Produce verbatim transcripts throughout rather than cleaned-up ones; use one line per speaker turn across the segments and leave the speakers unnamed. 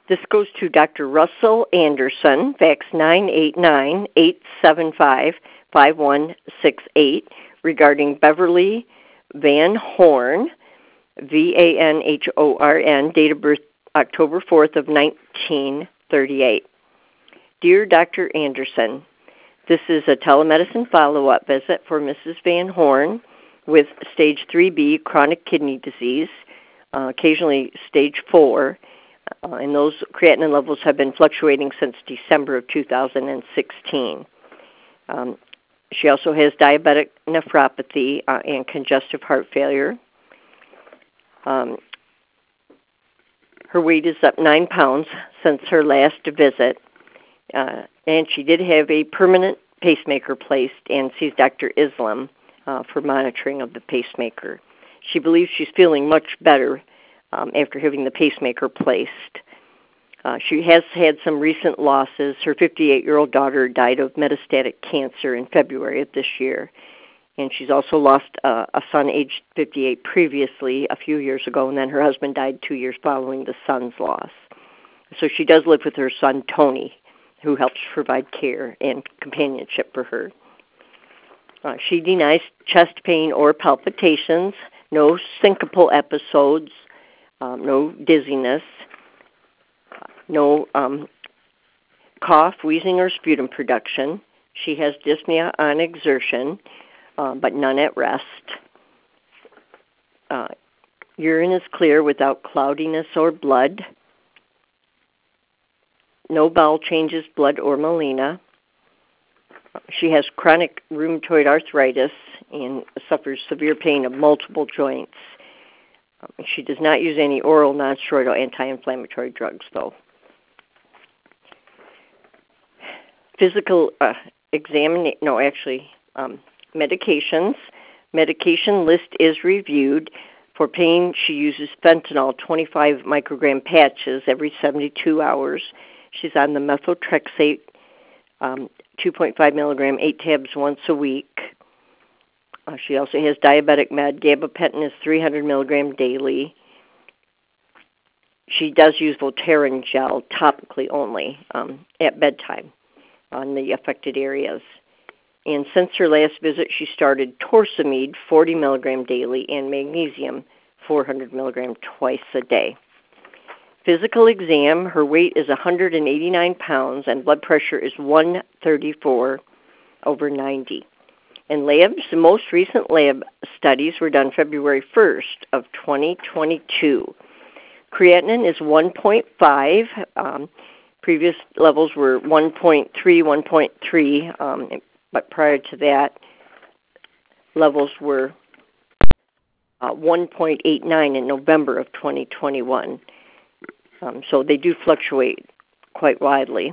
This goes to Doctor Russell Anderson, fax nine eight nine, eight seven five, five one six eight, regarding Beverly Van Horn, V A N H O R N, date of birth October fourth of nineteen thirty-eight. Dear Doctor Anderson, this is a telemedicine follow-up visit for Missus Van Horn with stage three B chronic kidney disease, uh, occasionally stage four, uh, and those creatinine levels have been fluctuating since December of two thousand sixteen. Um, she also has diabetic nephropathy uh, and congestive heart failure. Um, her weight is up nine pounds since her last visit, uh, and she did have a permanent pacemaker placed and sees Doctor Islam uh, for monitoring of the pacemaker. She believes she's feeling much better um, after having the pacemaker placed. Uh, she has had some recent losses. Her fifty-eight-year-old daughter died of metastatic cancer in February of this year, and she's also lost uh, a son aged fifty-eight previously a few years ago, and then her husband died two years following the son's loss. So she does live with her son, Tony, who helps provide care and companionship for her. Uh, she denies chest pain or palpitations, no syncopal episodes, um, no dizziness, no um, cough, wheezing, or sputum production. She has dyspnea on exertion, uh, but none at rest. Uh, urine is clear without cloudiness or blood. No bowel changes, blood, or melena. She has chronic rheumatoid arthritis and suffers severe pain of multiple joints. Um, she does not use any oral nonsteroidal anti-inflammatory drugs, though. Physical uh, examination, no, actually, um, medications. Medication list is reviewed. For pain, she uses fentanyl twenty-five microgram patches every seventy-two hours. She's on the methotrexate, um, two point five milligram, eight tabs once a week. Uh, she also has diabetic med. Gabapentin is three hundred milligram daily. She does use Voltaren gel topically only um, at bedtime on the affected areas. And since her last visit, she started Torsamide, forty milligram daily, and magnesium, four hundred milligram twice a day. Physical exam, her weight is one hundred eighty-nine pounds, and blood pressure is one thirty-four over ninety. And labs, the most recent lab studies were done February first of twenty twenty-two. Creatinine is one point five. Um, previous levels were one point three, one point three, um, but prior to that, levels were uh, one point eight nine in November of twenty twenty-one. Um, so they do fluctuate quite widely.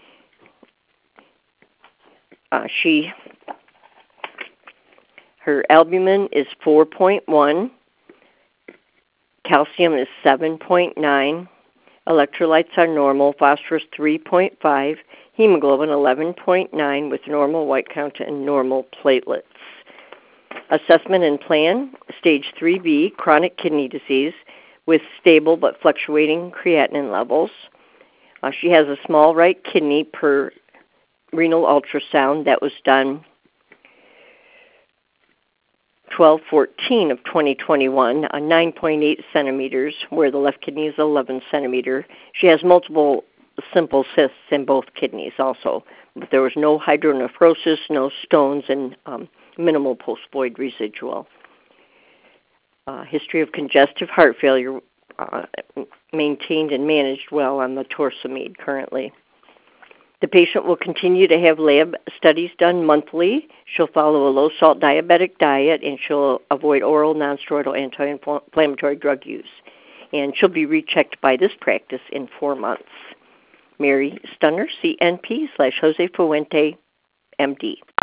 Uh, she, her albumin is four point one, calcium is seven point nine, electrolytes are normal, phosphorus three point five, hemoglobin eleven point nine with normal white count and normal platelets. Assessment and plan, stage three B, chronic kidney disease, with stable but fluctuating creatinine levels. Uh, she has a small right kidney per renal ultrasound that was done twelve fourteen of twenty twenty-one, uh, nine point eight centimeters, where the left kidney is eleven centimeter. She has multiple simple cysts in both kidneys also, but there was no hydronephrosis, no stones, and um, minimal post-void residual. Uh, history of congestive heart failure, uh, maintained and managed well on the Torsamide currently. The patient will continue to have lab studies done monthly. She'll follow a low-salt diabetic diet, and she'll avoid oral nonsteroidal anti-inflammatory drug use. And she'll be rechecked by this practice in four months. Mary Stunner, C N P slash Jose Fuente, M D.